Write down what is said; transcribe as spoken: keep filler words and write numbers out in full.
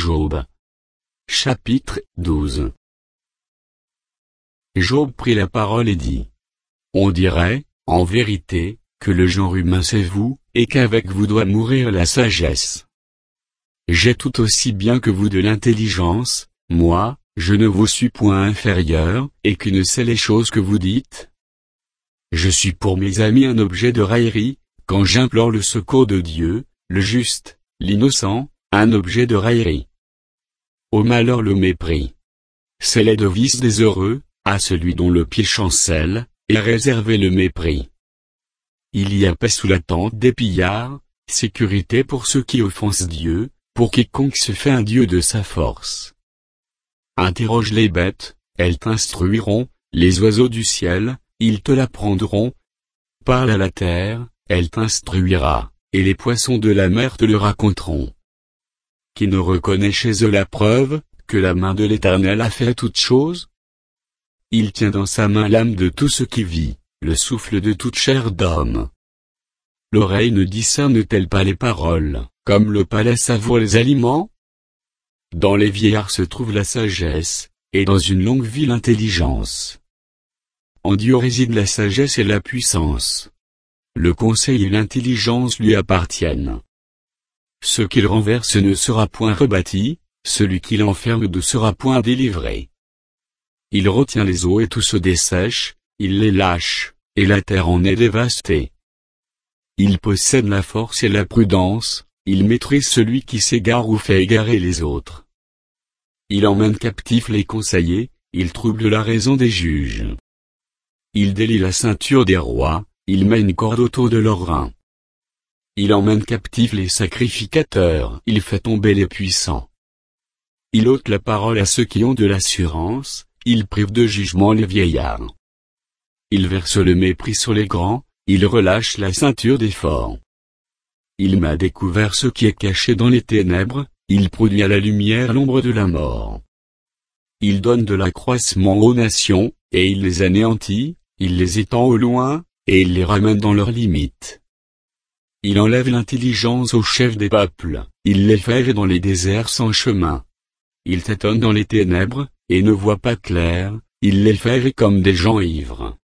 Job. Chapitre douze. Job prit la parole et dit: On dirait, en vérité, que le genre humain c'est vous, et qu'avec vous doit mourir la sagesse. J'ai tout aussi bien que vous de l'intelligence, moi, je ne vous suis point inférieur, et qui ne sait les choses que vous dites. Je suis pour mes amis un objet de raillerie, quand j'implore le secours de Dieu, le juste, l'innocent, un objet de raillerie. Au malheur le mépris. C'est les devises des heureux, à celui dont le pied chancelle, et réservé le mépris. Il y a paix sous la tente des pillards, sécurité pour ceux qui offensent Dieu, pour quiconque se fait un Dieu de sa force. Interroge les bêtes, elles t'instruiront, les oiseaux du ciel, ils te l'apprendront. Parle à la terre, elle t'instruira, et les poissons de la mer te le raconteront. Qui ne reconnaît chez eux la preuve, que la main de l'Éternel a fait toutes choses? Il tient dans sa main l'âme de tout ce qui vit, le souffle de toute chair d'homme. L'oreille ne discerne-t-elle pas les paroles, comme le palais savoure les aliments? Dans les vieillards se trouve la sagesse, et dans une longue vie l'intelligence. En Dieu réside la sagesse et la puissance. Le conseil et l'intelligence lui appartiennent. Ce qu'il renverse ne sera point rebâti, celui qu'il enferme ne sera point délivré. Il retient les eaux et tout se dessèche, il les lâche, et la terre en est dévastée. Il possède la force et la prudence, il maîtrise celui qui s'égare ou fait égarer les autres. Il emmène captifs les conseillers, il trouble la raison des juges. Il délie la ceinture des rois, il met une corde autour de leurs reins. Il emmène captifs les sacrificateurs, il fait tomber les puissants. Il ôte la parole à ceux qui ont de l'assurance, il prive de jugement les vieillards. Il verse le mépris sur les grands, il relâche la ceinture des forts. Il met à découvert ce qui est caché dans les ténèbres, il produit à la lumière l'ombre de la mort. Il donne de l'accroissement aux nations, et il les anéantit, il les étend au loin, et il les ramène dans leurs limites. Il enlève l'intelligence aux chefs des peuples, il les fait errer dans les déserts sans chemin. Il tâtonne dans les ténèbres, et ne voit pas clair, il les fait errer comme des gens ivres.